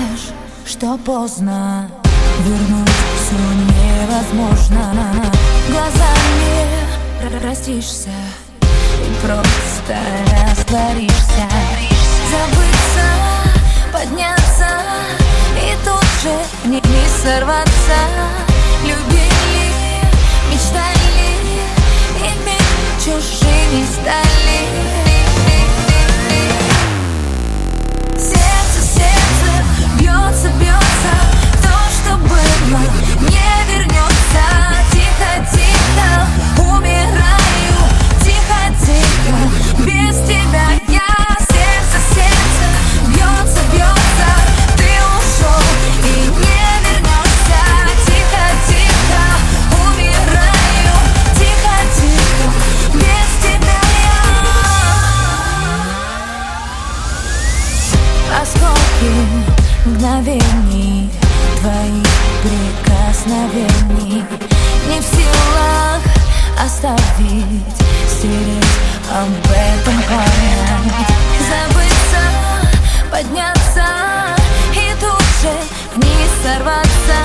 поймешь, что поздно. Вернуть все невозможно. Глазами простишься и просто растворишься. Забыться, подняться и тут же в них не сорваться. Любили, мечтали, ими чужими стали. Сердце бьется, бьется, то, что было, не вернется. Тихо, тихо, умираю, тихо, тихо, без тебя я. Сердце бьется, бьется, ты ушел и не вернешься. Тихо, тихо, умираю, тихо, тихо, без тебя я. Осколки мгновений твоих прикосновений не в силах оставить, стереть об этом память. Забыться, подняться и тут же вниз сорваться.